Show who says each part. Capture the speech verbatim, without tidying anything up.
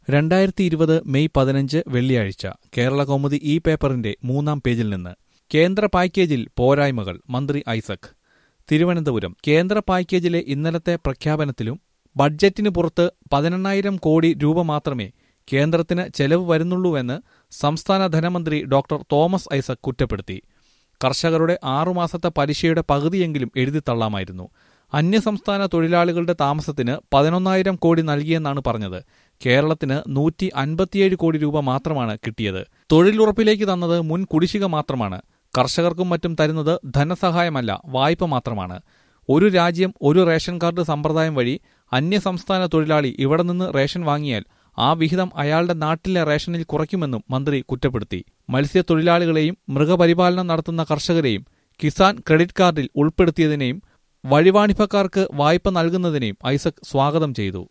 Speaker 1: രണ്ടായിരത്തി ഇരുപത് മെയ് പതിനഞ്ച് വെള്ളിയാഴ്ച കേരളകൗമുദി ഈ പേപ്പറിന്റെ മൂന്നാം പേജിൽ നിന്ന് കേന്ദ്ര പാക്കേജിൽ പോരായ്മകൾ മന്ത്രി ഐസക്. തിരുവനന്തപുരം. കേന്ദ്ര പാക്കേജിലെ ഇന്നലത്തെ പ്രഖ്യാപനത്തിലും ബഡ്ജറ്റിന് പുറത്ത് പതിനെണ്ണായിരം കോടി രൂപ മാത്രമേ കേന്ദ്രത്തിന് ചെലവ് വരുന്നുള്ളൂവെന്ന് സംസ്ഥാന ധനമന്ത്രി ഡോക്ടർ തോമസ് ഐസക് കുറ്റപ്പെടുത്തി. കർഷകരുടെ ആറുമാസത്തെ പലിശയുടെ പകുതിയെങ്കിലും എഴുതിത്തള്ളാമായിരുന്നു. അന്യസംസ്ഥാന തൊഴിലാളികളുടെ താമസത്തിന് പതിനൊന്നായിരം കോടി നൽകിയെന്നാണ് പറഞ്ഞത്. കേരളത്തിന് നൂറ്റി അൻപത്തിയേഴ് കോടി രൂപ മാത്രമാണ് കിട്ടിയത്. തൊഴിലുറപ്പിലേക്ക് തന്നത് മുൻ കുടിശ്ശിക മാത്രമാണ്. കർഷകർക്കും മറ്റും തരുന്നത് ധനസഹായമല്ല, വായ്പ മാത്രമാണ്. ഒരു രാജ്യം ഒരു റേഷൻ കാർഡ് സമ്പ്രദായം വഴി അന്യസംസ്ഥാന തൊഴിലാളി ഇവിടെ നിന്ന് റേഷൻ വാങ്ങിയാൽ ആ വിഹിതം അയാളുടെ നാട്ടിലെ റേഷനിൽ കുറയ്ക്കുമെന്നും മന്ത്രി കുറ്റപ്പെടുത്തി. മത്സ്യത്തൊഴിലാളികളെയും മൃഗപരിപാലനം നടത്തുന്ന കർഷകരെയും കിസാൻ ക്രെഡിറ്റ് കാർഡിൽ ഉൾപ്പെടുത്തിയതിനെയും വഴിവാണിഭക്കാർക്ക് വായ്പ നൽകുന്നതിനെയും ഐസക് സ്വാഗതം ചെയ്തു.